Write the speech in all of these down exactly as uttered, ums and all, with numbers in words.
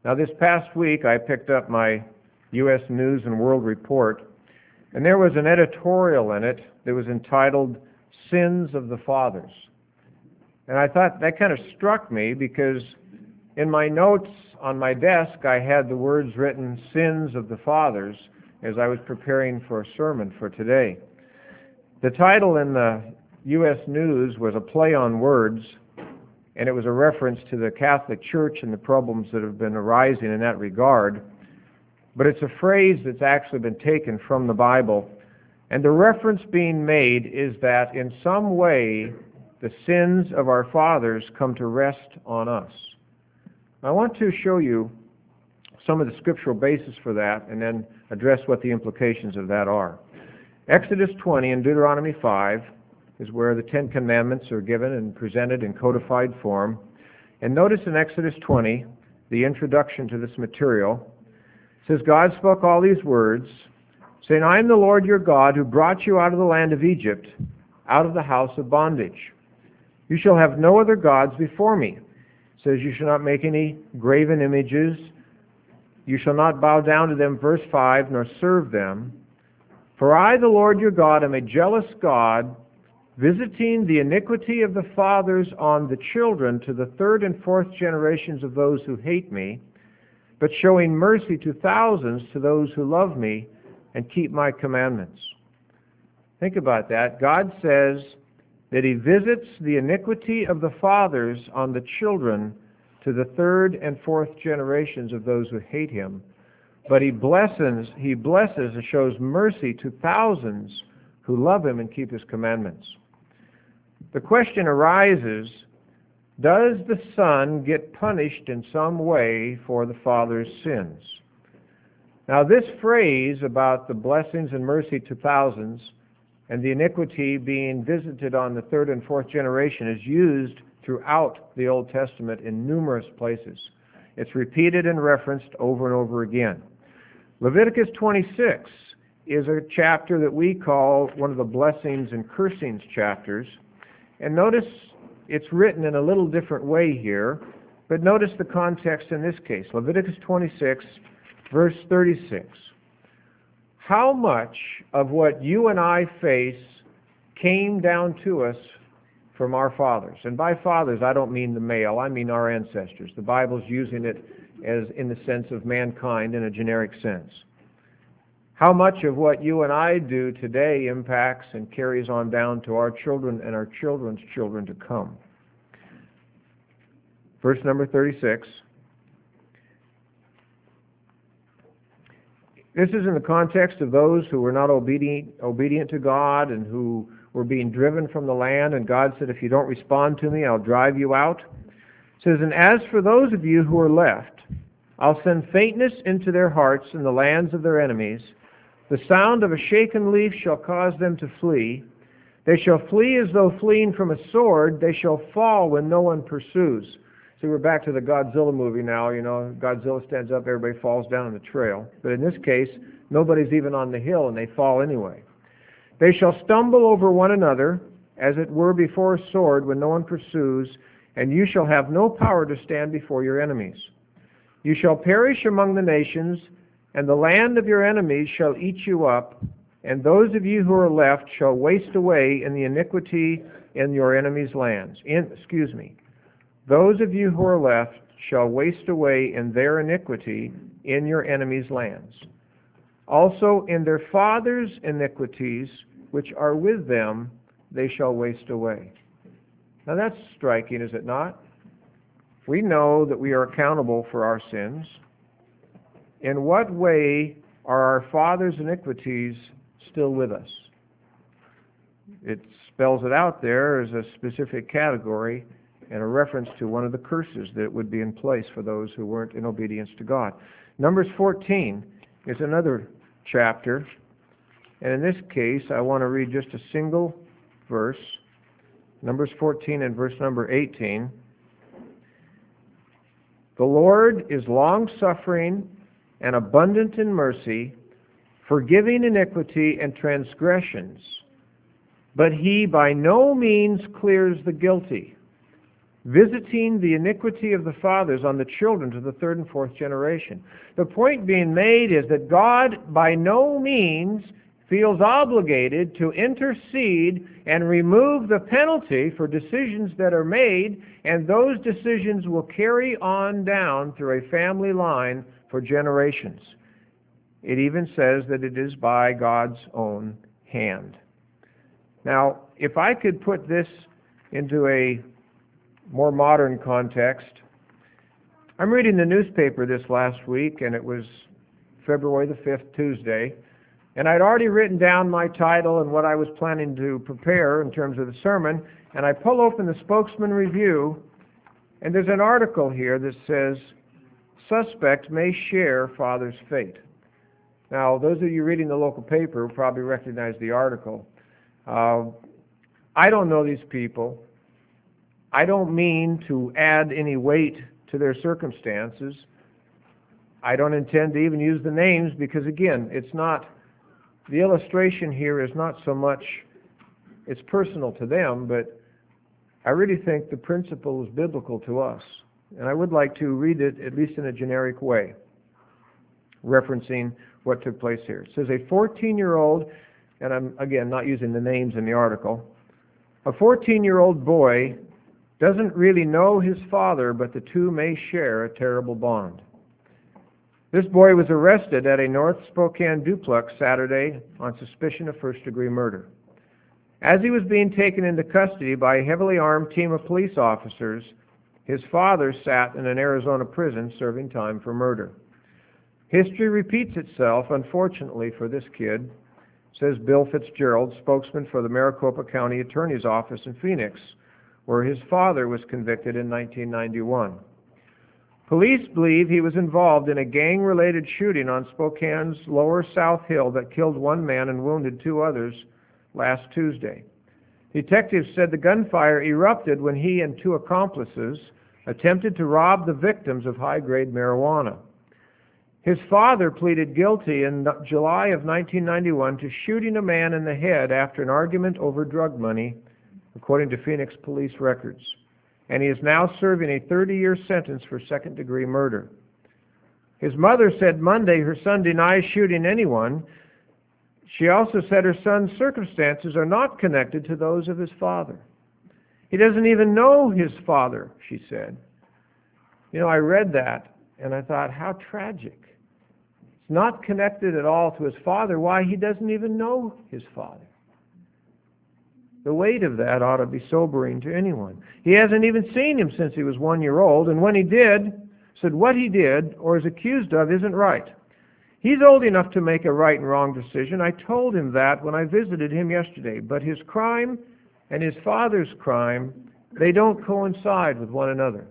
Now, this past week, I picked up my U S News and World Report, and there was an editorial in it that was entitled, Sins of the Fathers. And I thought that kind of struck me because in my notes on my desk, I had the words written, Sins of the Fathers, as I was preparing for a sermon for today. The title in the U S News was a play on words, and it was a reference to the Catholic Church and the problems that have been arising in that regard. But it's a phrase that's actually been taken from the Bible, and the reference being made is that in some way the sins of our fathers come to rest on us. I want to show you some of the scriptural basis for that and then address what the implications of that are. Exodus twenty and Deuteronomy five is where the Ten Commandments are given and presented in codified form. And notice in Exodus twenty, the introduction to this material, it says, God spoke all these words, saying, I am the Lord your God who brought you out of the land of Egypt, out of the house of bondage. You shall have no other gods before me. It says, you shall not make any graven images. You shall not bow down to them, verse five, nor serve them. For I, the Lord your God, am a jealous God, visiting the iniquity of the fathers on the children to the third and fourth generations of those who hate me, but showing mercy to thousands to those who love me and keep my commandments. Think about that. God says that He visits the iniquity of the fathers on the children to the third and fourth generations of those who hate Him, but He blesses, He blesses and shows mercy to thousands who love Him and keep His commandments. The question arises, does the Son get punished in some way for the Father's sins? Now, this phrase about the blessings and mercy to thousands and the iniquity being visited on the third and fourth generation is used throughout the Old Testament in numerous places. It's repeated and referenced over and over again. Leviticus twenty-six is a chapter that we call one of the blessings and cursings chapters. And notice it's written in a little different way here, but notice the context in this case. Leviticus twenty-six, verse thirty-six. How much of what you and I face came down to us from our fathers? And by fathers, I don't mean the male, I mean our ancestors. The Bible's using it as in the sense of mankind in a generic sense. How much of what you and I do today impacts and carries on down to our children and our children's children to come? Verse number thirty-six. This is in the context of those who were not obedient, obedient to God and who were being driven from the land, and God said, if you don't respond to me, I'll drive you out. It says, and as for those of you who are left, I'll send faintness into their hearts in the lands of their enemies. The sound of a shaken leaf shall cause them to flee. They shall flee as though fleeing from a sword. They shall fall when no one pursues. See, we're back to the Godzilla movie now. You know, Godzilla stands up, everybody falls down on the trail. But in this case, nobody's even on the hill, and they fall anyway. They shall stumble over one another, as it were before a sword when no one pursues, and you shall have no power to stand before your enemies. You shall perish among the nations, and the land of your enemies shall eat you up, and those of you who are left shall waste away in the iniquity in your enemies' lands. In, excuse me. Those of you who are left shall waste away in their iniquity in your enemies' lands. Also in their fathers' iniquities, which are with them, they shall waste away. Now that's striking, is it not? We know that we are accountable for our sins. In what way are our fathers' iniquities still with us? It spells it out there as a specific category and a reference to one of the curses that would be in place for those who weren't in obedience to God. Numbers fourteen is another chapter, and in this case I want to read just a single verse, Numbers fourteen and verse number eighteen. The Lord is long-suffering and abundant in mercy, forgiving iniquity and transgressions, but He by no means clears the guilty. visiting the iniquity of the fathers on the children to the third and fourth generation. The point being made is that God by no means feels obligated to intercede and remove the penalty for decisions that are made, and those decisions will carry on down through a family line for generations. It even says that it is by God's own hand. Now, if I could put this into a more modern context, I'm reading the newspaper this last week, and it was February the fifth, Tuesday, and I'd already written down my title and what I was planning to prepare in terms of the sermon, and I pull open the Spokesman Review, and there's an article here that says, "Suspect may share father's fate." Now, those of you reading the local paper probably recognize the article. Uh, I don't know these people. I don't mean to add any weight to their circumstances. I don't intend to even use the names because, again, it's not, the illustration here is not so much, it's personal to them, but I really think the principle is biblical to us. And I would like to read it at least in a generic way, referencing what took place here. It says, a fourteen-year-old, and I'm, again, not using the names in the article, a fourteen-year-old boy doesn't really know his father, but the two may share a terrible bond. This boy was arrested at a North Spokane duplex Saturday on suspicion of first-degree murder. As he was being taken into custody by a heavily armed team of police officers, his father sat in an Arizona prison serving time for murder. History repeats itself, unfortunately for this kid, says Bill Fitzgerald, spokesman for the Maricopa County Attorney's Office in Phoenix, where his father was convicted in nineteen ninety-one. Police believe he was involved in a gang-related shooting on Spokane's Lower South Hill that killed one man and wounded two others last Tuesday. Detectives said the gunfire erupted when he and two accomplices attempted to rob the victims of high-grade marijuana. His father pleaded guilty in July of nineteen ninety-one to shooting a man in the head after an argument over drug money, according to Phoenix police records. And he is now serving a thirty-year sentence for second-degree murder. His mother said Monday her son denies shooting anyone. She also said her son's circumstances are not connected to those of his father. He doesn't even know his father, she said. You know, I read that, and I thought, how tragic. It's not connected at all to his father. Why? He doesn't even know his father. The weight of that ought to be sobering to anyone. He hasn't even seen him since he was one year old, and when he did, said what he did or is accused of isn't right. He's old enough to make a right and wrong decision. I told him that when I visited him yesterday, but his crime and his father's crime, they don't coincide with one another.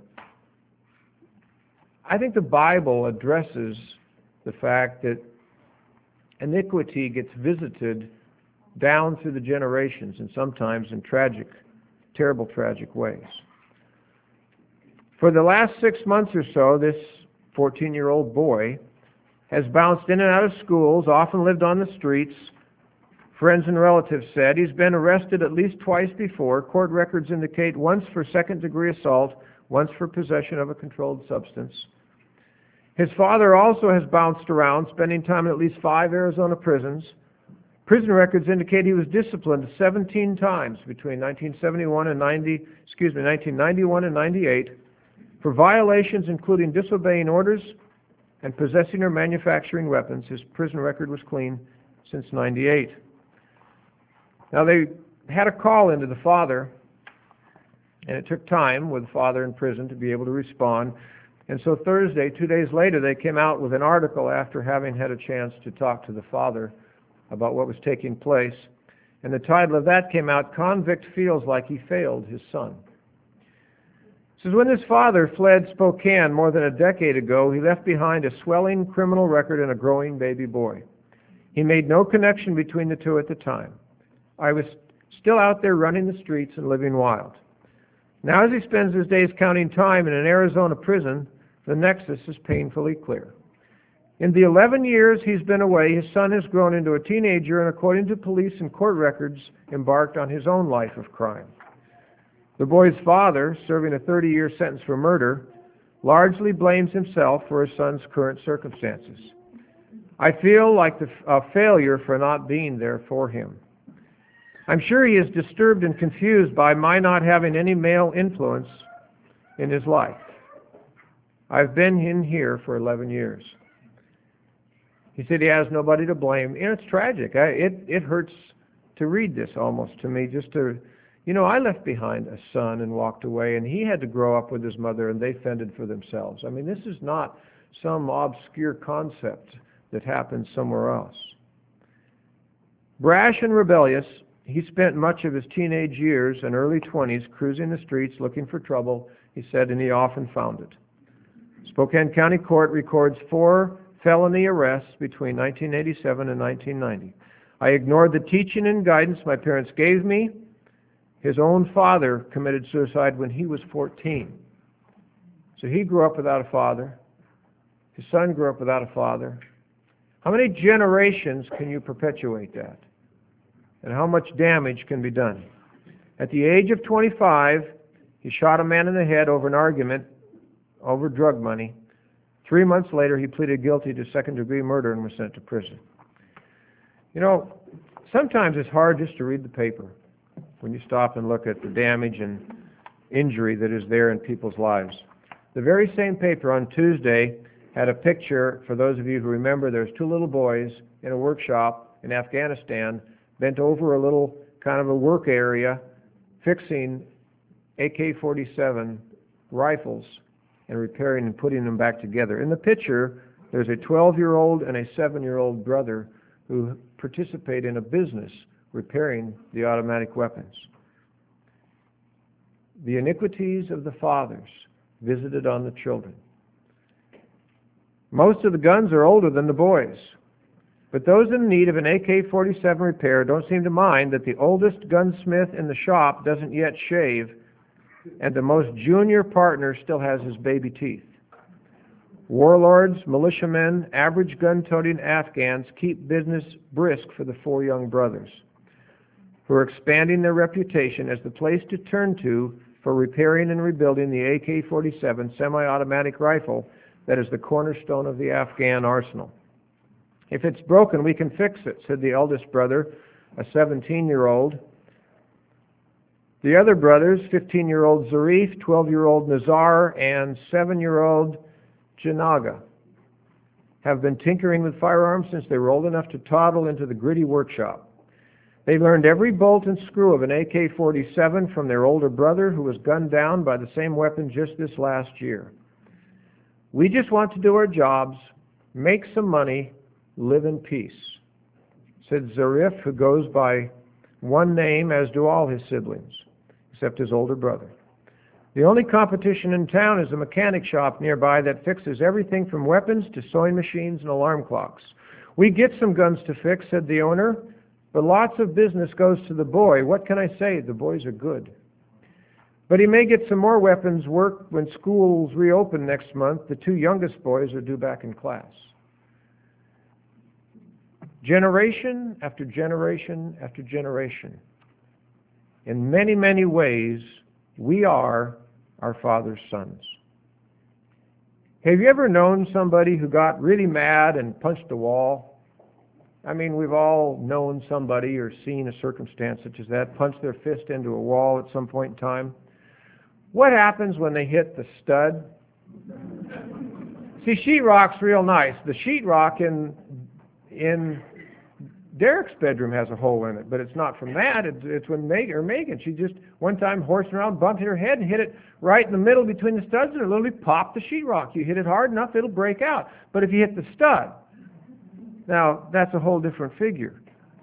I think the Bible addresses the fact that iniquity gets visited down through the generations, and sometimes in tragic, terrible, tragic ways. For the last six months or so, this fourteen-year-old boy has bounced in and out of schools, often lived on the streets. Friends and relatives said he's been arrested at least twice before. Court records indicate once for second-degree assault, once for possession of a controlled substance. His father also has bounced around, spending time in at least five Arizona prisons. Prison records indicate he was disciplined seventeen times between nineteen seventy-one and ninety, excuse me, nineteen ninety-one and ninety-eight for violations including disobeying orders and possessing or manufacturing weapons. His prison record was clean since ninety-eight. Now, they had a call into the father, and it took time with the father in prison to be able to respond. And so Thursday, two days later, they came out with an article after having had a chance to talk to the father about what was taking place. And the title of that came out, Convict Feels Like He Failed His Son. It says, when his father fled Spokane more than a decade ago, he left behind a swelling criminal record and a growing baby boy. He made no connection between the two at the time. I was still out there running the streets and living wild. Now, as he spends his days counting time in an Arizona prison, the nexus is painfully clear. In the eleven years he's been away, his son has grown into a teenager and, according to police and court records, embarked on his own life of crime. The boy's father, serving a thirty-year sentence for murder, largely blames himself for his son's current circumstances. I feel like the, a failure for not being there for him. I'm sure he is disturbed and confused by my not having any male influence in his life. I've been in here for eleven years. He said he has nobody to blame. You know, it's tragic. I, it, it hurts to read this almost to me, just to, you know, I left behind a son and walked away, and he had to grow up with his mother, and they fended for themselves. I mean, this is not some obscure concept that happens somewhere else. Brash and rebellious, he spent much of his teenage years and early twenties cruising the streets looking for trouble, he said, and he often found it. Spokane County Court records four felony arrests between nineteen eighty-seven and nineteen ninety. I ignored the teaching and guidance my parents gave me. His own father committed suicide when he was fourteen. So he grew up without a father. His son grew up without a father. How many generations can you perpetuate that? And how much damage can be done? At the age of twenty-five, he shot a man in the head over an argument over drug money. Three months later, he pleaded guilty to second-degree murder and was sent to prison. You know, sometimes it's hard just to read the paper when you stop and look at the damage and injury that is there in people's lives. The very same paper on Tuesday had a picture, for those of you who remember, there's two little boys in a workshop in Afghanistan, bent over a little kind of a work area, fixing A K forty-seven rifles and repairing and putting them back together. In the picture, there's a twelve-year-old and a seven-year-old brother who participate in a business repairing the automatic weapons. The iniquities of the fathers visited on the children. Most of the guns are older than the boys, but those in need of an A K forty-seven repair don't seem to mind that the oldest gunsmith in the shop doesn't yet shave, and the most junior partner still has his baby teeth. Warlords, militiamen, average gun-toting Afghans keep business brisk for the four young brothers, who are expanding their reputation as the place to turn to for repairing and rebuilding the A K forty-seven semi-automatic rifle that is the cornerstone of the Afghan arsenal. If it's broken, we can fix it, said the eldest brother, a seventeen-year-old. The other brothers, fifteen-year-old Zarif, twelve-year-old Nazar, and seven-year-old Janaga, have been tinkering with firearms since they were old enough to toddle into the gritty workshop. They learned every bolt and screw of an A K forty-seven from their older brother, who was gunned down by the same weapon just this last year. We just want to do our jobs, make some money, live in peace, said Zarif, who goes by one name, as do all his siblings, except his older brother. The only competition in town is a mechanic shop nearby that fixes everything from weapons to sewing machines and alarm clocks. We get some guns to fix, said the owner, but lots of business goes to the boy. What can I say? The boys are good. But he may get some more weapons work when schools reopen next month. The two youngest boys are due back in class. Generation after generation after generation. In many, many ways, we are our Father's sons. Have you ever known somebody who got really mad and punched a wall? I mean, we've all known somebody or seen a circumstance such as that, punch their fist into a wall at some point in time. What happens when they hit the stud? See, sheetrock's real nice. The sheetrock in in Derek's bedroom has a hole in it, but it's not from that. It's, it's when Megan, or Megan, she just one time horsing around, bumped her head and hit it right in the middle between the studs, and it literally popped the sheetrock. You hit it hard enough, it'll break out. But if you hit the stud, now that's a whole different figure.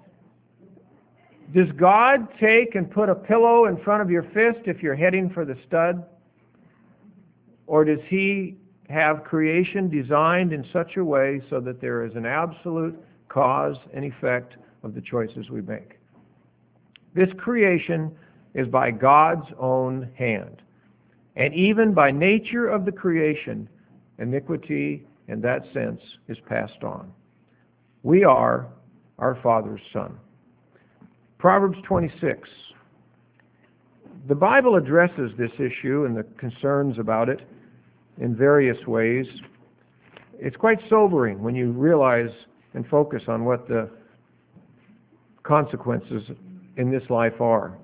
Does God take and put a pillow in front of your fist if you're heading for the stud? Or does He have creation designed in such a way so that there is an absolute cause and effect of the choices we make? This creation is by God's own hand. And even by nature of the creation, iniquity in that sense is passed on. We are our Father's son. Proverbs twenty-six. The Bible addresses this issue and the concerns about it in various ways. It's quite sobering when you realize and focus on what the consequences in this life are.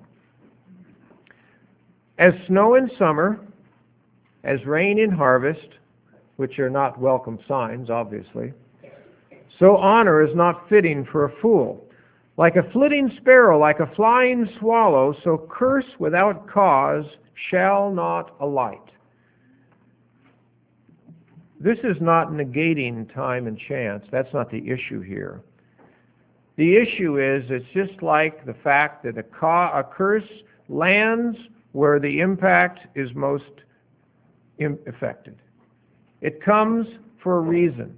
As snow in summer, as rain in harvest, which are not welcome signs, obviously, so honor is not fitting for a fool. Like a flitting sparrow, like a flying swallow, so curse without cause shall not alight. This is not negating time and chance. That's not the issue here. The issue is, it's just like the fact that a, ca- a curse lands where the impact is most im- affected. It comes for a reason.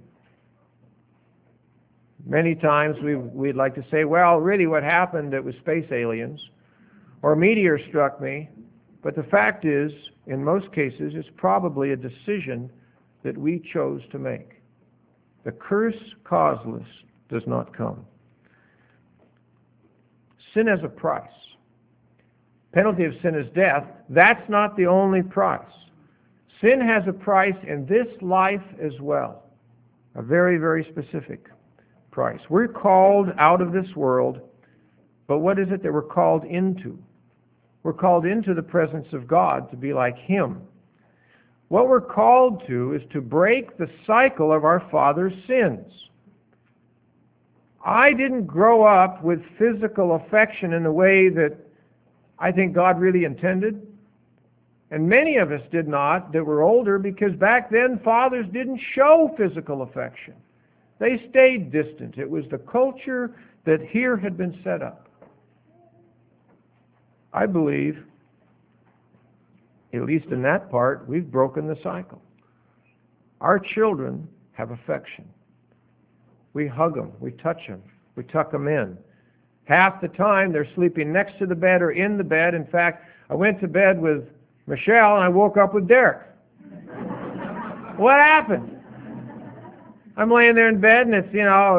Many times we, we'd like to say, well, really what happened, it was space aliens, or a meteor struck me. But the fact is, in most cases, it's probably a decision that we chose to make. The curse causeless does not come. Sin has a price. Penalty of sin is death. That's not the only price. Sin has a price in this life as well. A very, very specific price. We're called out of this world, but what is it that we're called into? We're called into the presence of God to be like Him. What we're called to is to break the cycle of our father's sins. I didn't grow up with physical affection in the way that I think God really intended. And many of us did not that were older, because back then fathers didn't show physical affection. They stayed distant. It was the culture that here had been set up. I believe, at least in that part, we've broken the cycle. Our children have affection. We hug them, we touch them, we tuck them in. Half the time they're sleeping next to the bed or in the bed. In fact, I went to bed with Michelle and I woke up with Derek. What happened? I'm laying there in bed and it's, you know,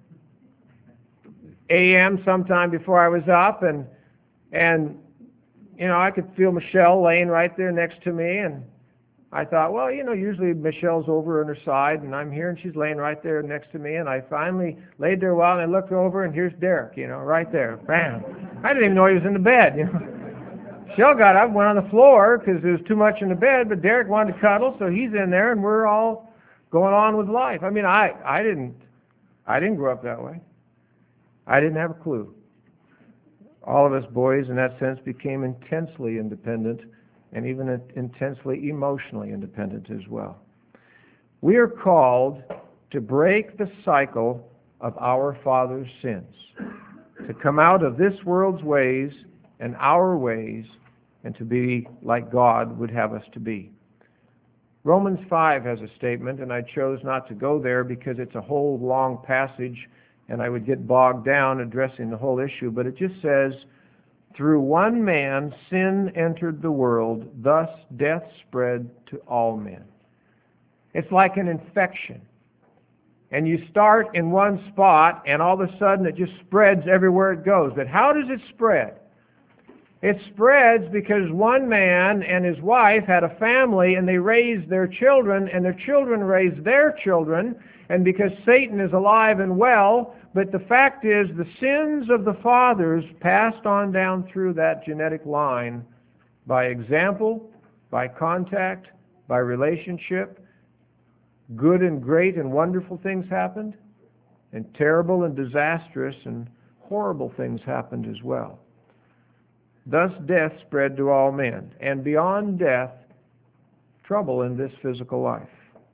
it's a m sometime before I was up, and and you know, I could feel Michelle laying right there next to me, and I thought, well, you know, usually Michelle's over on her side, and I'm here, and she's laying right there next to me, and I finally laid there a while, and I looked over, and here's Derek, you know, right there, bam. I didn't even know he was in the bed, you know. Michelle got up, went on the floor, because there was too much in the bed, but Derek wanted to cuddle, so he's in there, and we're all going on with life. I mean, I, I didn't, I didn't grow up that way. I didn't have a clue. All of us boys, in that sense, became intensely independent and even intensely emotionally independent as well. We are called to break the cycle of our father's sins, to come out of this world's ways and our ways, and to be like God would have us to be. Romans five has a statement, and I chose not to go there because it's a whole long passage, and I would get bogged down addressing the whole issue, but it just says, through one man sin entered the world, thus death spread to all men. It's like an infection. And you start in one spot, and all of a sudden it just spreads everywhere it goes. But how does it spread? It spreads because one man and his wife had a family, and they raised their children, and their children raised their children, and because Satan is alive and well, but the fact is the sins of the fathers passed on down through that genetic line by example, by contact, by relationship. Good and great and wonderful things happened, and terrible and disastrous and horrible things happened as well. Thus death spread to all men, and beyond death, trouble in this physical life.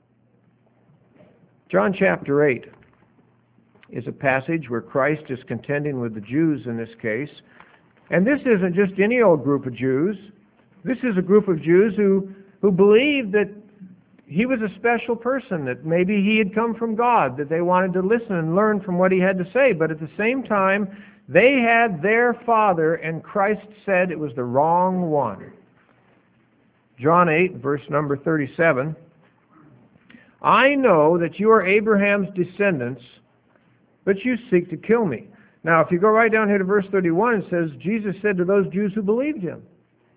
John chapter eight is a passage where Christ is contending with the Jews in this case. And this isn't just any old group of Jews. This is a group of Jews who, who believed that he was a special person, that maybe he had come from God, that they wanted to listen and learn from what he had to say. But at the same time, they had their father, and Christ said it was the wrong one. John eight, verse number thirty-seven. I know that you are Abraham's descendants, but you seek to kill me. Now, if you go right down here to verse thirty-one, it says, Jesus said to those Jews who believed him,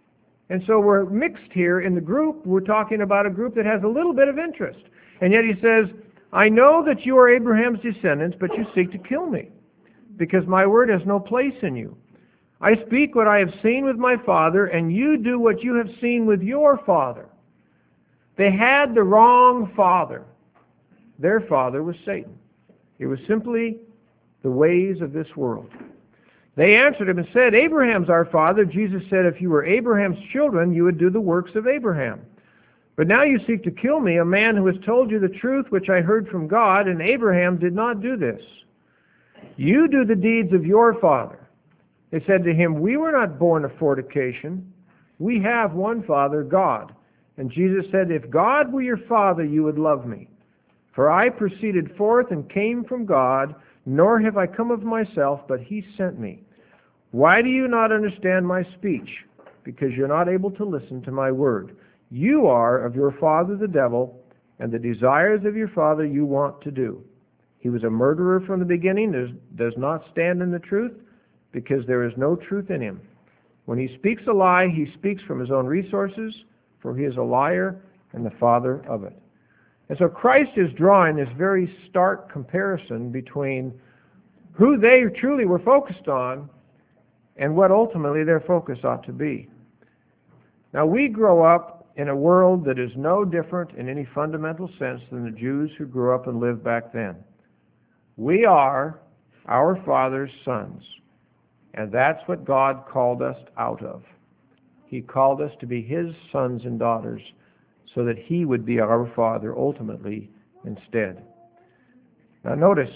And so we're mixed here in the group. We're talking about a group that has a little bit of interest. And yet he says, I know that you are Abraham's descendants, but you seek to kill me, because my word has no place in you. I speak what I have seen with my father, and you do what you have seen with your father. They had the wrong father. Their father was Satan. It was simply the ways of this world. They answered him and said, Abraham's our father. Jesus said, if you were Abraham's children, you would do the works of Abraham. But now you seek to kill me, a man who has told you the truth which I heard from God, and Abraham did not do this. You do the deeds of your father. They said to him, we were not born of fornication. We have one Father, God. And Jesus said, if God were your Father, you would love me. For I proceeded forth and came from God, nor have I come of myself, but he sent me. Why do you not understand my speech? Because you're not able to listen to my word. You are of your father the devil, and the desires of your father you want to do. He was a murderer from the beginning, does not stand in the truth, because there is no truth in him. When he speaks a lie, he speaks from his own resources, for he is a liar and the father of it. And so Christ is drawing this very stark comparison between who they truly were focused on and what ultimately their focus ought to be. Now, we grow up in a world that is no different in any fundamental sense than the Jews who grew up and lived back then. We are our Father's sons, and that's what God called us out of. He called us to be His sons and daughters so that He would be our Father ultimately instead. Now notice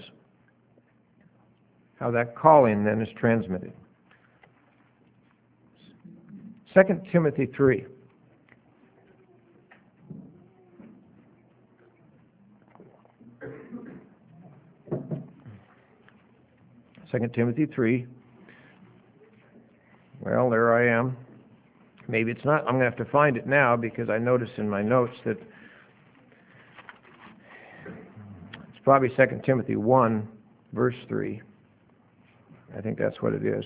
how that calling then is transmitted. Second Timothy three. Second Timothy three. Well, there I am. Maybe it's not. I'm going to have to find it now because I noticed in my notes that it's probably Second Timothy one, verse three. I think that's what it is.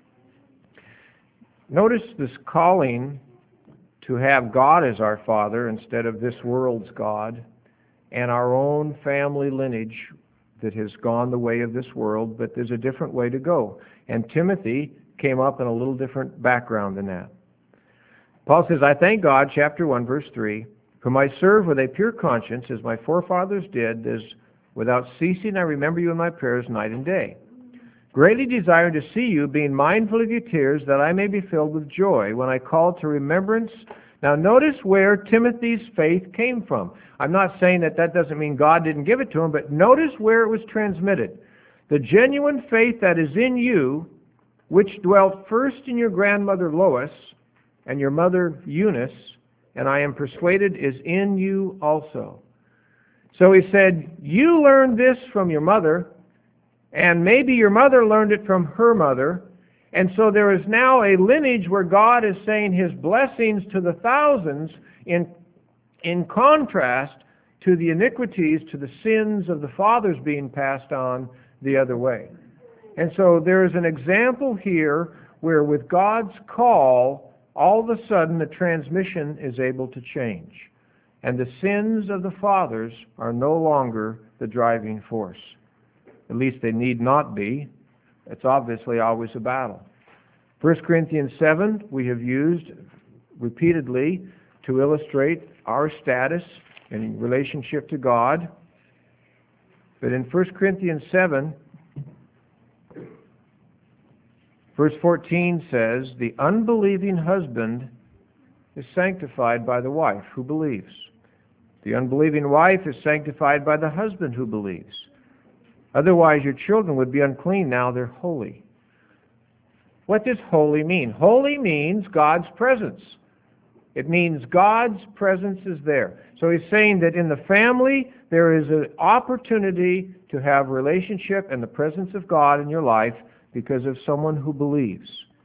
Notice this calling to have God as our Father instead of this world's God, and our own family lineage that has gone the way of this world, but there's a different way to go. And Timothy came up in a little different background than that. Paul says, I thank God, chapter one, verse three, whom I serve with a pure conscience, as my forefathers did, as without ceasing I remember you in my prayers night and day, greatly desiring to see you, being mindful of your tears, that I may be filled with joy when I call to remembrance. Now notice where Timothy's faith came from. I'm not saying that that doesn't mean God didn't give it to him, but notice where it was transmitted. The genuine faith that is in you, which dwelt first in your grandmother Lois and your mother Eunice, and I am persuaded is in you also. So he said, you learned this from your mother, and maybe your mother learned it from her mother, and so there is now a lineage where God is saying His blessings to the thousands in, in contrast to the iniquities, to the sins of the fathers being passed on the other way. And so there is an example here where with God's call, all of a sudden the transmission is able to change. And the sins of the fathers are no longer the driving force. At least they need not be. It's obviously always a battle. First Corinthians seven we have used repeatedly to illustrate our status in relationship to God. But in First Corinthians seven, verse fourteen says, the unbelieving husband is sanctified by the wife who believes. The unbelieving wife is sanctified by the husband who believes. Otherwise your children would be unclean, now they're holy. What does holy mean? Holy means God's presence. It means God's presence is there. So he's saying that in the family there is an opportunity to have relationship and the presence of God in your life because of someone who believes.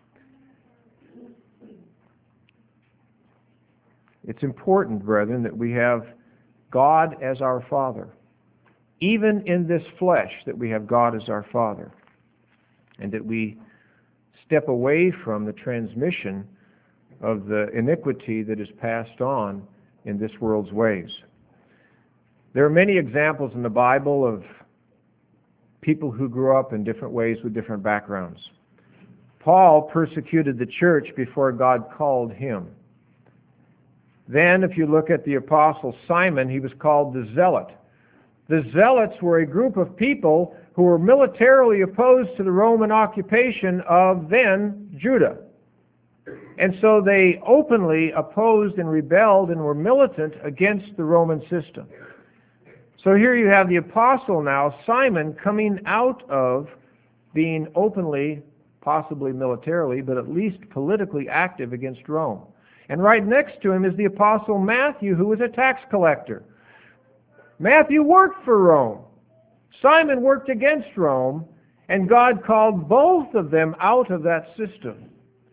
It's important, brethren, that we have God as our Father. Even in this flesh, that we have God as our Father. And that we step away from the transmission of the iniquity that is passed on in this world's ways. There are many examples in the Bible of people who grew up in different ways with different backgrounds. Paul persecuted the church before God called him. Then, if you look at the apostle Simon, he was called the Zealot. The Zealots were a group of people who were militarily opposed to the Roman occupation of then Judah. And so they openly opposed and rebelled and were militant against the Roman system. So here you have the apostle now, Simon, coming out of being openly, possibly militarily, but at least politically active against Rome. And right next to him is the apostle Matthew, who was a tax collector. Matthew worked for Rome. Simon worked against Rome, and God called both of them out of that system.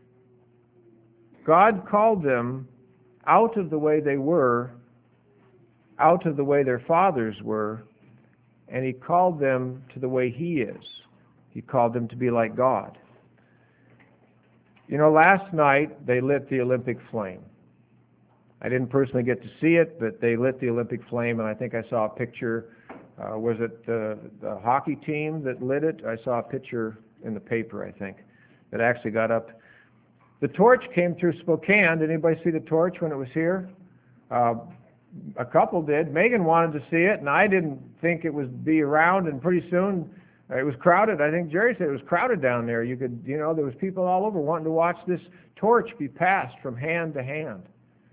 God called them out of the way they were, out of the way their fathers were, and He called them to the way He is. He called them to be like God. You know, last night they lit the Olympic flame. I didn't personally get to see it, but they lit the Olympic flame, and I think I saw a picture. Uh, was it the, the hockey team that lit it? I saw a picture in the paper, I think, that actually got up. The torch came through Spokane. Did anybody see the torch when it was here? Uh, a couple did. Megan wanted to see it, and I didn't think it would be around, and pretty soon uh, it was crowded. I think Jerry said it was crowded down there. You could, you know, there was people all over wanting to watch this torch be passed from hand to hand.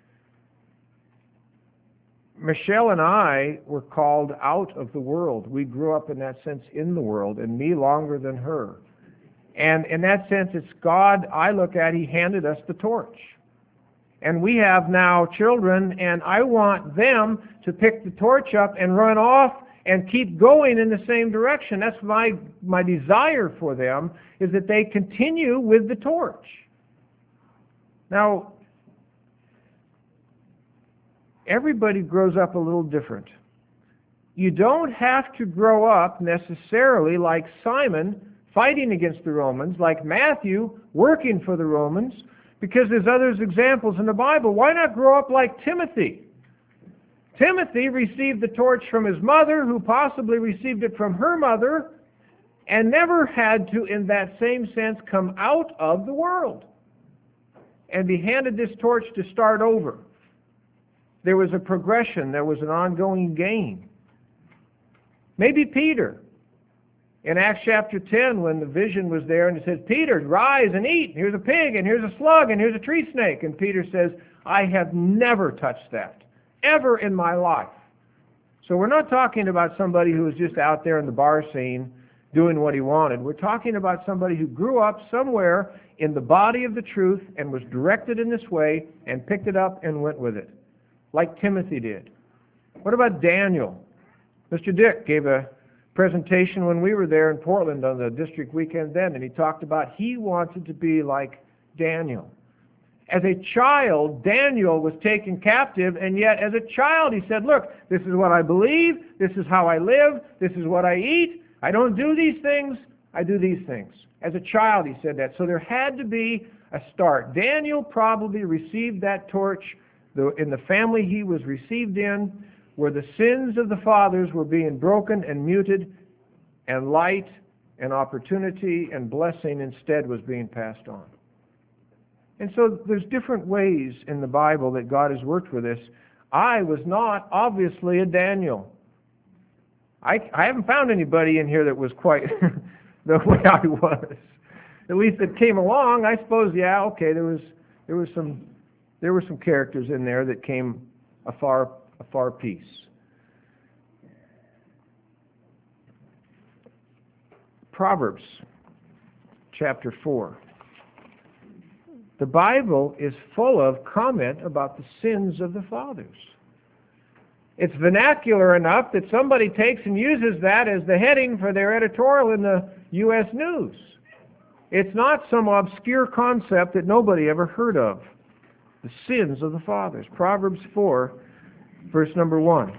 Michelle and I were called out of the world. We grew up in that sense in the world, and me longer than her. And in that sense, it's God I look at. He handed us the torch. And we have now children, and I want them to pick the torch up and run off and keep going in the same direction. That's my, my desire for them, is that they continue with the torch. Now, everybody grows up a little different. You don't have to grow up necessarily like Simon, fighting against the Romans, like Matthew, working for the Romans, because there's other examples in the Bible. Why not grow up like Timothy? Timothy received the torch from his mother, who possibly received it from her mother, and never had to, in that same sense, come out of the world and be handed this torch to start over. There was a progression. There was an ongoing gain. Maybe Peter. In Acts chapter ten, when the vision was there, and it says, Peter, rise and eat. Here's a pig, and here's a slug, and here's a tree snake. And Peter says, I have never touched that, ever in my life. So we're not talking about somebody who was just out there in the bar scene doing what he wanted. We're talking about somebody who grew up somewhere in the body of the truth and was directed in this way and picked it up and went with it, like Timothy did. What about Daniel? Mister Dick gave a presentation when we were there in Portland on the district weekend then, and he talked about he wanted to be like Daniel. As a child, Daniel was taken captive, and yet as a child he said, look, this is what I believe, this is how I live, this is what I eat, I don't do these things, I do these things. As a child he said that. So there had to be a start. Daniel probably received that torch in the family he was received in, where the sins of the fathers were being broken and muted, and light and opportunity and blessing instead was being passed on. And so there's different ways in the Bible that God has worked with this. I was not obviously a Daniel. I, I haven't found anybody in here that was quite the way I was. At least that came along. I suppose, yeah, okay, there was there was some there were some characters in there that came a far a far piece. Proverbs chapter four. The Bible is full of comment about the sins of the fathers. It's vernacular enough that somebody takes and uses that as the heading for their editorial in the U S News. It's not some obscure concept that nobody ever heard of. The sins of the fathers. Proverbs four, verse number one.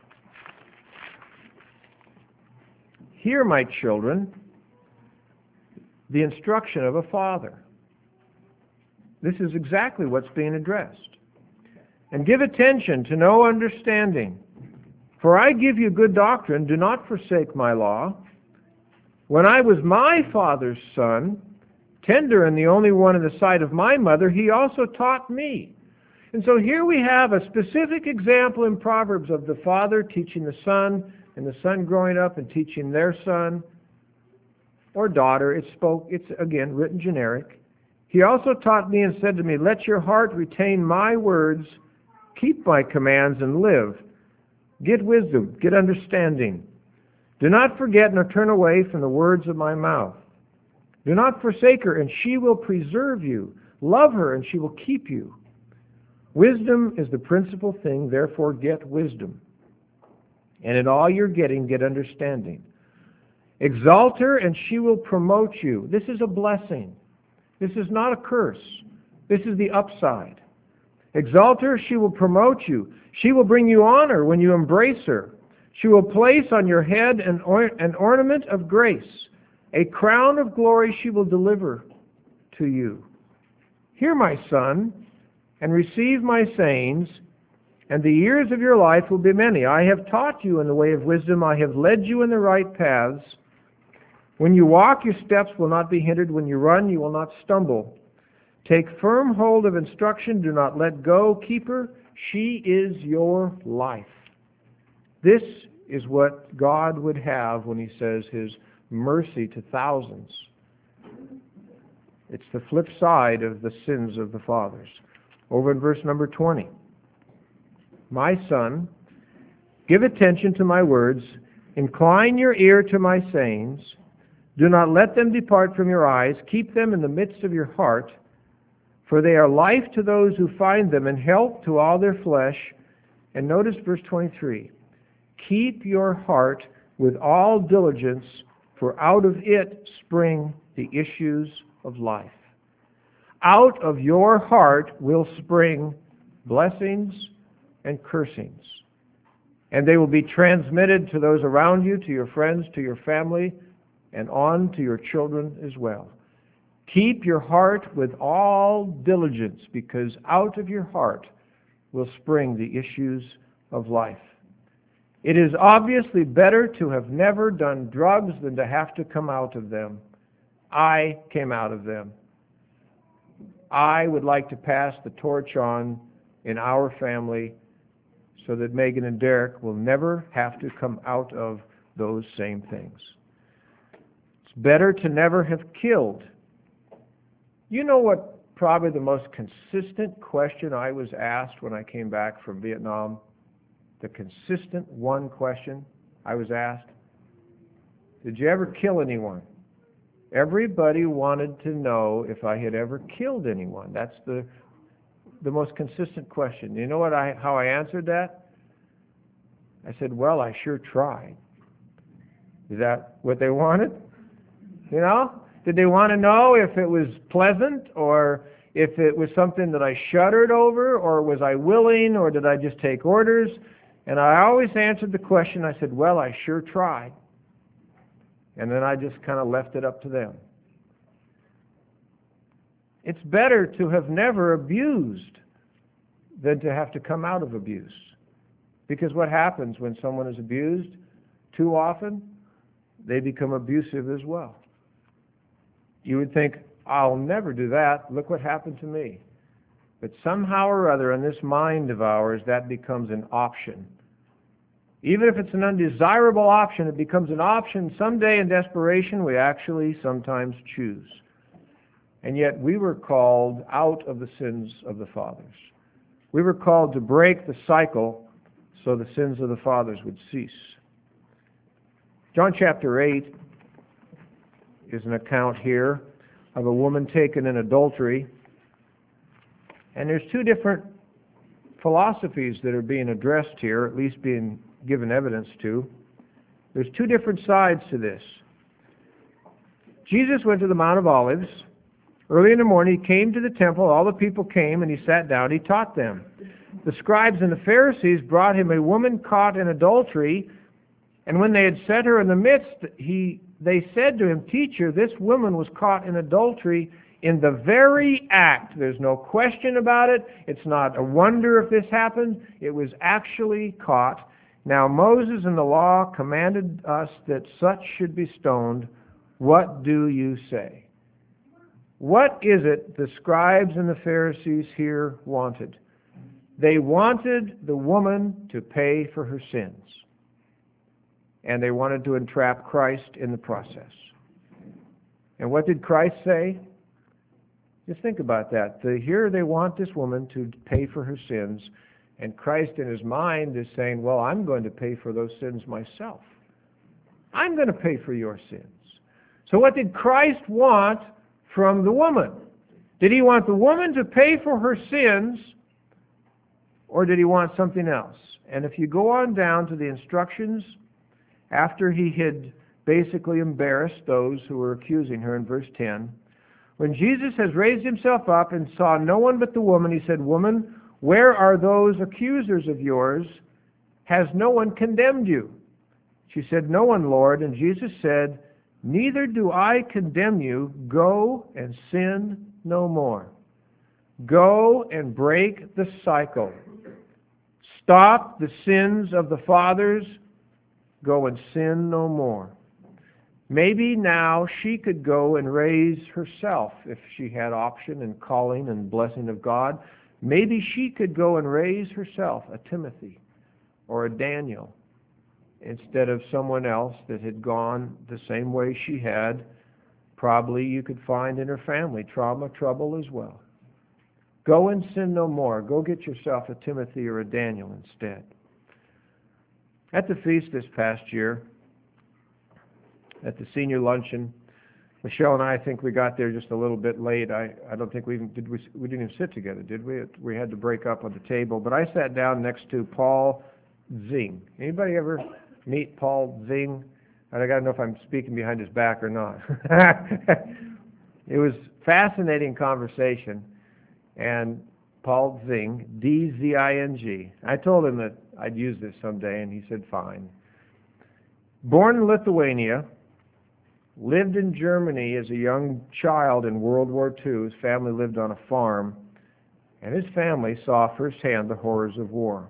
Hear, my children, the instruction of a father, This is exactly what's being addressed. And give attention to know understanding. For I give you good doctrine, do not forsake my law. When I was my father's son, tender and the only one in the sight of my mother, he also taught me. And so here we have a specific example in Proverbs of the father teaching the son, and the son growing up and teaching their son or daughter. It spoke, it's again written generic. He also taught me and said to me, let your heart retain my words, keep my commands and live. Get wisdom, get understanding. Do not forget nor turn away from the words of my mouth. Do not forsake her, and she will preserve you. Love her, and she will keep you. Wisdom is the principal thing, therefore get wisdom. And in all you're getting, get understanding. Exalt her, and she will promote you. This is a blessing. This is not a curse. This is the upside. Exalt her, she will promote you. She will bring you honor when you embrace her. She will place on your head an, or- an ornament of grace. A crown of glory she will deliver to you. Hear, my son, and receive my sayings, and the years of your life will be many. I have taught you in the way of wisdom. I have led you in the right paths. When you walk, your steps will not be hindered. When you run, you will not stumble. Take firm hold of instruction. Do not let go. Keep her. She is your life. This is what God would have when he says his mercy to thousands. It's the flip side of the sins of the fathers. Over in verse number twenty. My son, give attention to my words. Incline your ear to my sayings. Do not let them depart from your eyes. Keep them in the midst of your heart. For they are life to those who find them and health to all their flesh. And notice verse twenty-three. Keep your heart with all diligence, for out of it spring the issues of life. Out of your heart will spring blessings and cursings. And they will be transmitted to those around you, to your friends, to your family, and on to your children as well. Keep your heart with all diligence, because out of your heart will spring the issues of life. It is obviously better to have never done drugs than to have to come out of them. I came out of them. I would like to pass the torch on in our family so that Megan and Derek will never have to come out of those same things. It's better to never have killed. You know what probably the most consistent question I was asked when I came back from Vietnam? The consistent one question I was asked? Did you ever kill anyone? Everybody wanted to know if I had ever killed anyone. That's the the most consistent question. You know what I how I answered that? I said, well, I sure tried. Is that what they wanted? You know? Did they want to know if it was pleasant, or if it was something that I shuddered over, or was I willing, or did I just take orders? And I always answered the question, I said, well, I sure tried. And then I just kind of left it up to them. It's better to have never abused than to have to come out of abuse. Because what happens when someone is abused too often? They become abusive as well. You would think, I'll never do that. Look what happened to me. But somehow or other in this mind of ours, that becomes an option. Even if it's an undesirable option, it becomes an option. Someday in desperation, we actually sometimes choose. And yet we were called out of the sins of the fathers. We were called to break the cycle so the sins of the fathers would cease. John chapter eight is an account here of a woman taken in adultery. And there's two different philosophies that are being addressed here, at least being given evidence to. There's two different sides to this. Jesus went to the Mount of Olives. Early in the morning, he came to the temple. All the people came, and he sat down. He taught them. The scribes and the Pharisees brought him a woman caught in adultery, and when they had set her in the midst, he they said to him, Teacher, this woman was caught in adultery In the very act, there's no question about it. It's not a wonder if this happened. It was actually caught. Now Moses in the law commanded us that such should be stoned. What do you say? What is it the scribes and the Pharisees here wanted? They wanted the woman to pay for her sins. And they wanted to entrap Christ in the process. And what did Christ say? Just think about that. The, here they want this woman to pay for her sins, and Christ in his mind is saying, well, I'm going to pay for those sins myself. I'm going to pay for your sins. So what did Christ want from the woman? Did he want the woman to pay for her sins, or did he want something else? And if you go on down to the instructions, after he had basically embarrassed those who were accusing her in verse ten, when Jesus has raised himself up and saw no one but the woman, he said, Woman, where are those accusers of yours? Has no one condemned you? She said, No one, Lord. And Jesus said, Neither do I condemn you. Go and sin no more. Go and break the cycle. Stop the sins of the fathers. Go and sin no more. Maybe now she could go and raise herself if she had option and calling and blessing of God. Maybe she could go and raise herself a Timothy or a Daniel instead of someone else that had gone the same way she had. Probably you could find in her family trauma, trouble as well. Go and sin no more. Go get yourself a Timothy or a Daniel instead. At the feast this past year, at the senior luncheon, Michelle and I, I think we got there just a little bit late. I, I don't think we even did we we didn't even sit together, did we? We had to break up on the table. But I sat down next to Paul Zing. Anybody ever meet Paul Zing? I got to know if I'm speaking behind his back or not. It was fascinating conversation. And Paul Zing, D Z I N G. I told him that I'd use this someday, and he said, fine. Born in Lithuania, lived in Germany as a young child in World War Two. His family lived on a farm, and his family saw firsthand the horrors of war.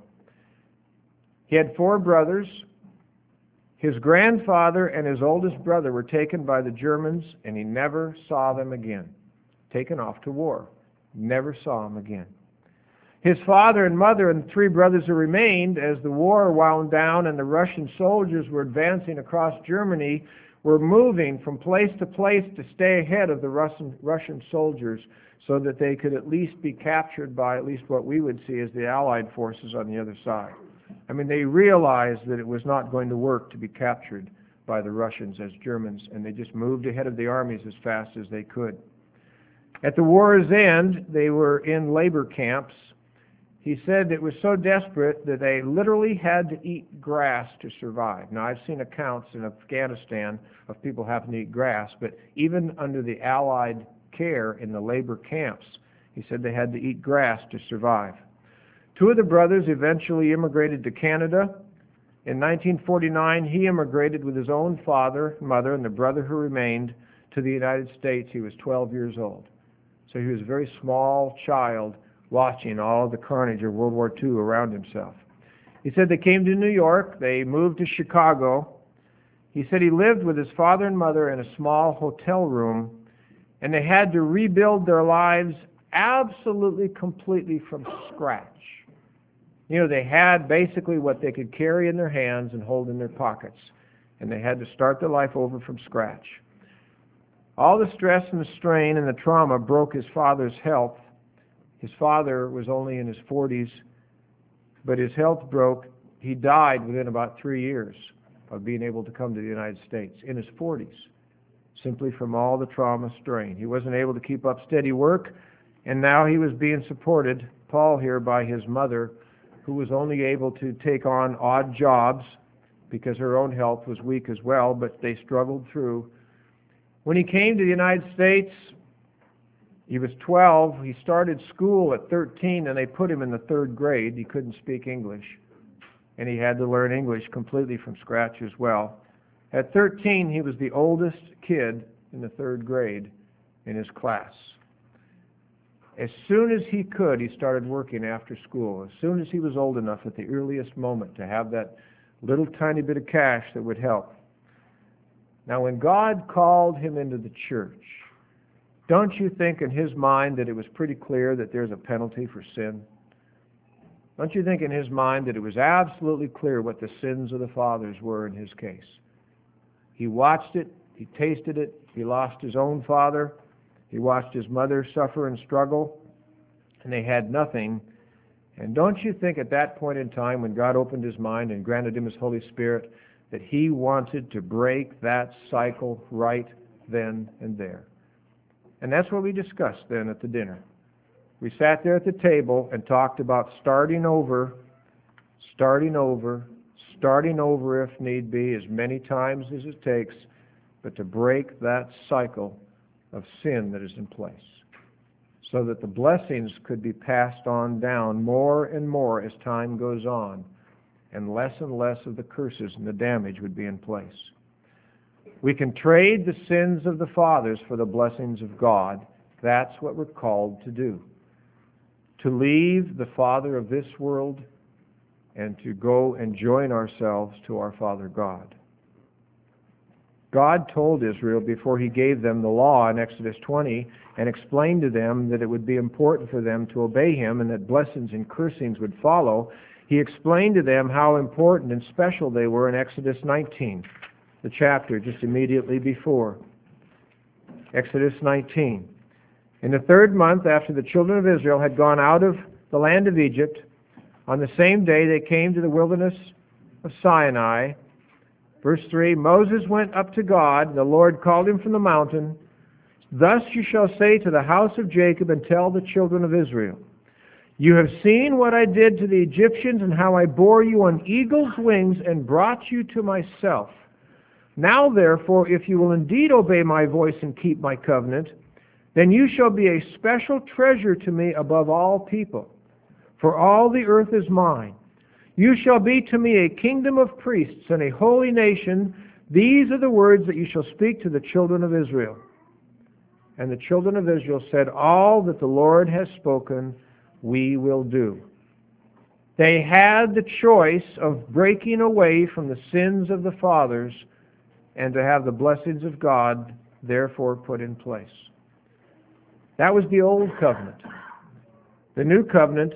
He had four brothers. His grandfather and his oldest brother were taken by the Germans, and he never saw them again. Taken off to war. Never saw them again. His father and mother and the three brothers who remained, as the war wound down and the Russian soldiers were advancing across Germany, were moving from place to place to stay ahead of the Russian, Russian soldiers so that they could at least be captured by at least what we would see as the Allied forces on the other side. I mean, they realized that it was not going to work to be captured by the Russians as Germans, and they just moved ahead of the armies as fast as they could. At the war's end, they were in labor camps. He said it was so desperate that they literally had to eat grass to survive. Now, I've seen accounts in Afghanistan of people having to eat grass, but even under the Allied care in the labor camps, he said they had to eat grass to survive. Two of the brothers eventually immigrated to Canada. In nineteen forty-nine, he immigrated with his own father, mother, and the brother who remained to the United States. He was twelve years old. So he was a very small child watching all the carnage of World War Two around himself. He said they came to New York. They moved to Chicago. He said he lived with his father and mother in a small hotel room, and they had to rebuild their lives absolutely, completely from scratch. You know, they had basically what they could carry in their hands and hold in their pockets, and they had to start their life over from scratch. All the stress and the strain and the trauma broke his father's health. His father was only in his forties, but his health broke. He died within about three years of being able to come to the United States, in his forties, simply from all the trauma strain. He wasn't able to keep up steady work, and now he was being supported, Paul here, by his mother, who was only able to take on odd jobs because her own health was weak as well, but they struggled through. When he came to the United States, he was twelve. He started school at thirteen, and they put him in the third grade. He couldn't speak English, and he had to learn English completely from scratch as well. At thirteen, he was the oldest kid in the third grade in his class. As soon as he could, he started working after school. As soon as he was old enough at the earliest moment to have that little tiny bit of cash that would help. Now, when God called him into the church, don't you think in his mind that it was pretty clear that there's a penalty for sin? Don't you think in his mind that it was absolutely clear what the sins of the fathers were in his case? He watched it, he tasted it, he lost his own father, he watched his mother suffer and struggle, and they had nothing. And don't you think at that point in time, when God opened his mind and granted him his Holy Spirit, that he wanted to break that cycle right then and there? And that's what we discussed then at the dinner. We sat there at the table and talked about starting over, starting over, starting over if need be, as many times as it takes, but to break that cycle of sin that is in place, so that the blessings could be passed on down more and more as time goes on, and less and less of the curses and the damage would be in place. We can trade the sins of the fathers for the blessings of God. That's what we're called to do. To leave the father of this world and to go and join ourselves to our Father God. God told Israel before he gave them the law in Exodus twenty and explained to them that it would be important for them to obey him and that blessings and cursings would follow. He explained to them how important and special they were in Exodus nineteen, the chapter just immediately before. Exodus nineteen. In the third month after the children of Israel had gone out of the land of Egypt, on the same day they came to the wilderness of Sinai. Verse three, Moses went up to God, and the Lord called him from the mountain. Thus you shall say to the house of Jacob and tell the children of Israel, you have seen what I did to the Egyptians and how I bore you on eagle's wings and brought you to myself. Now therefore, if you will indeed obey my voice and keep my covenant, then you shall be a special treasure to me above all people, for all the earth is mine. You shall be to me a kingdom of priests and a holy nation. These are the words that you shall speak to the children of Israel. And the children of Israel said, all that the Lord has spoken, we will do. They had the choice of breaking away from the sins of the fathers and to have the blessings of God therefore put in place. That was the old covenant. The new covenant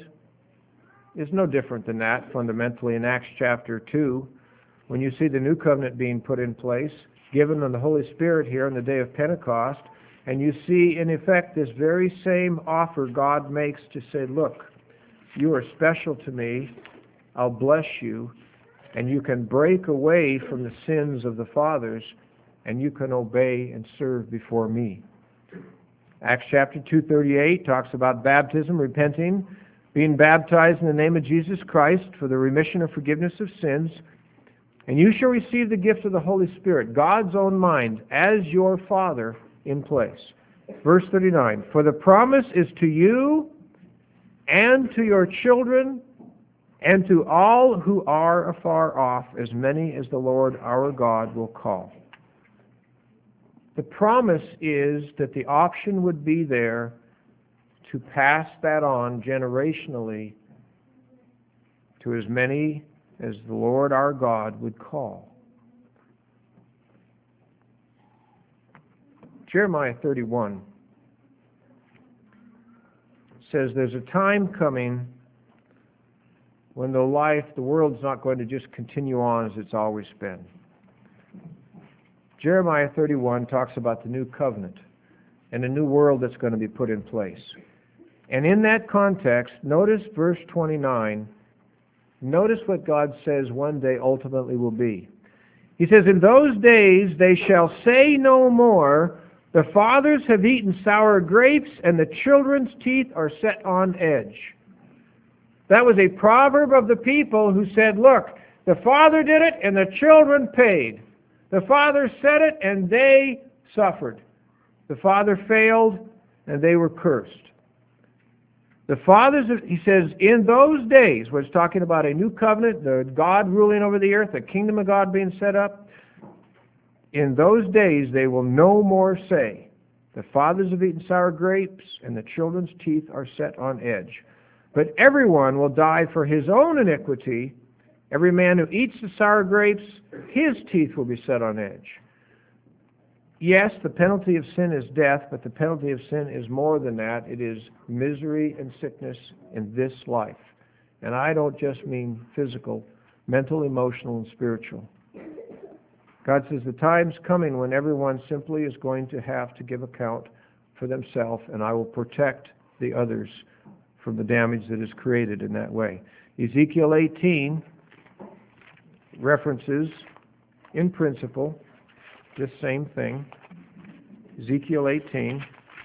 is no different than that fundamentally in Acts chapter two. When you see the new covenant being put in place, given on the Holy Spirit here on the day of Pentecost, and you see in effect this very same offer God makes to say, look, you are special to me, I'll bless you, and you can break away from the sins of the fathers, and you can obey and serve before me. Acts chapter two thirty-eight talks about baptism, repenting, being baptized in the name of Jesus Christ for the remission of forgiveness of sins, and you shall receive the gift of the Holy Spirit, God's own mind, as your Father in place. Verse thirty-nine, for the promise is to you and to your children and to all who are afar off, as many as the Lord our God will call. The promise is that the option would be there to pass that on generationally to as many as the Lord our God would call. Jeremiah thirty-one says there's a time coming when the life, the world's not going to just continue on as it's always been. Jeremiah thirty-one talks about the new covenant and a new world that's going to be put in place. And in that context, notice verse twenty-nine. Notice what God says one day ultimately will be. He says, in those days they shall say no more, the fathers have eaten sour grapes, and the children's teeth are set on edge. That was a proverb of the people who said, look, the father did it and the children paid. The father said it and they suffered. The father failed and they were cursed. The fathers, he says, in those days, where it's talking about a new covenant, the God ruling over the earth, the kingdom of God being set up, in those days they will no more say, The fathers have eaten sour grapes, and the children's teeth are set on edge. But everyone will die for his own iniquity. Every man who eats the sour grapes, his teeth will be set on edge. Yes, the penalty of sin is death, but the penalty of sin is more than that. It is misery and sickness in this life. And I don't just mean physical, mental, emotional, and spiritual. God says the time's coming when everyone simply is going to have to give account for themselves, and I will protect the others from the damage that is created in that way. Ezekiel eighteen references, in principle, this same thing. Ezekiel eighteen.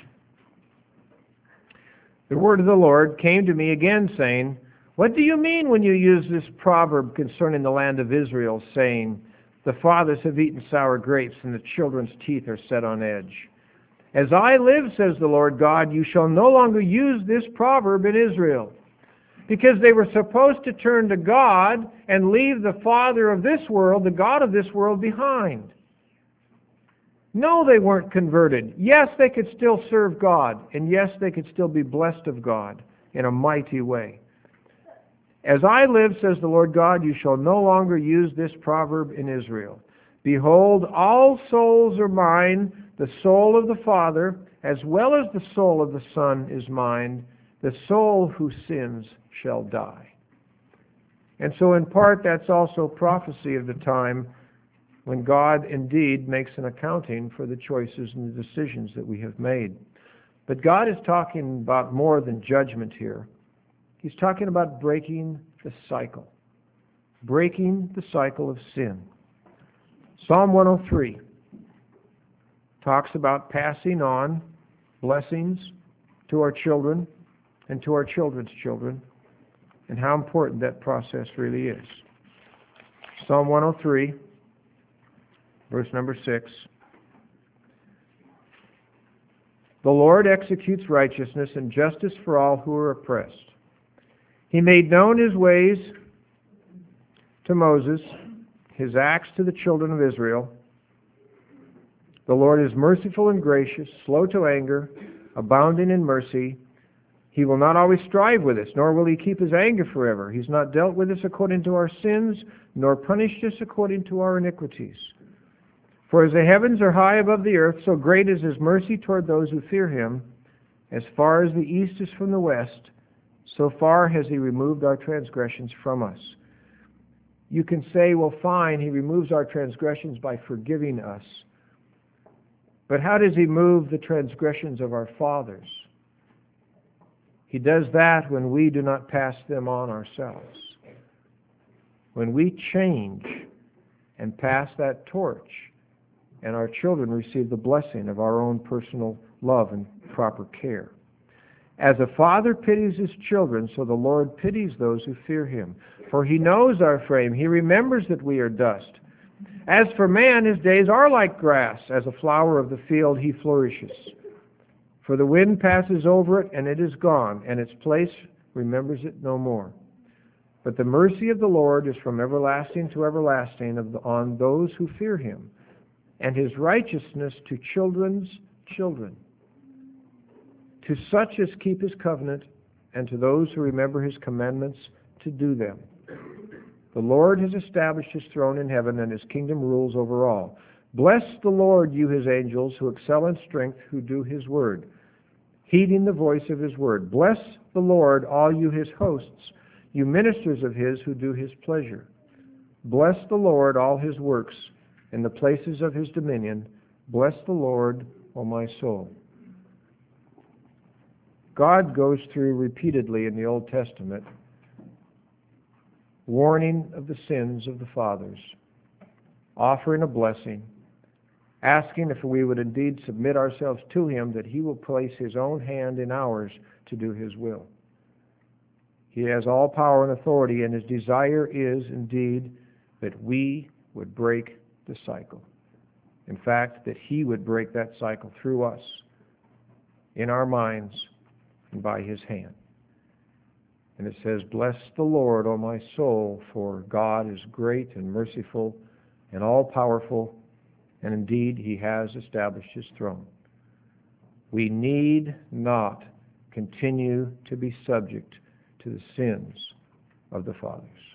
The word of the Lord came to me again, saying, "What do you mean when you use this proverb concerning the land of Israel, saying, 'The fathers have eaten sour grapes, and the children's teeth are set on edge'? As I live, says the Lord God, you shall no longer use this proverb in Israel, because they were supposed to turn to God and leave the father of this world, the God of this world, behind. No, they weren't converted. Yes, they could still serve God, and yes, they could still be blessed of God in a mighty way. As I live, says the Lord God, you shall no longer use this proverb in Israel. Behold, all souls are mine. The soul of the Father, as well as the soul of the Son, is mine. The soul who sins shall die." And so in part that's also prophecy of the time when God indeed makes an accounting for the choices and the decisions that we have made. But God is talking about more than judgment here. He's talking about breaking the cycle. Breaking the cycle of sin. Psalm one oh three talks about passing on blessings to our children and to our children's children, and how important that process really is. Psalm one oh three, verse number six. The Lord executes righteousness and justice for all who are oppressed. He made known his ways to Moses, his acts to the children of Israel. The Lord is merciful and gracious, slow to anger, abounding in mercy. He will not always strive with us, nor will he keep his anger forever. He's not dealt with us according to our sins, nor punished us according to our iniquities. For as the heavens are high above the earth, so great is his mercy toward those who fear him. As far as the east is from the west, so far has he removed our transgressions from us. You can say, well, fine, he removes our transgressions by forgiving us. But how does he move the transgressions of our fathers? He does that when we do not pass them on ourselves. When we change and pass that torch, and our children receive the blessing of our own personal love and proper care. As a father pities his children, so the Lord pities those who fear him. For he knows our frame. He remembers that we are dust. As for man, his days are like grass. As a flower of the field, he flourishes. For the wind passes over it, and it is gone, and its place remembers it no more. But the mercy of the Lord is from everlasting to everlasting on those who fear him, and his righteousness to children's children, to such as keep his covenant, and to those who remember his commandments to do them. The Lord has established his throne in heaven, and his kingdom rules over all. Bless the Lord, you his angels, who excel in strength, who do his word, heeding the voice of his word. Bless the Lord, all you his hosts, you ministers of his who do his pleasure. Bless the Lord, all his works, in the places of his dominion. Bless the Lord, O my soul. God goes through repeatedly in the Old Testament warning of the sins of the fathers, offering a blessing, asking if we would indeed submit ourselves to him, that he will place his own hand in ours to do his will. He has all power and authority, and his desire is indeed that we would break the cycle. In fact, that he would break that cycle through us, in our minds, and by his hand. And it says, bless the Lord, O my soul, for God is great and merciful and all-powerful, and indeed he has established his throne. we need not continue to be subject to the sins of the fathers.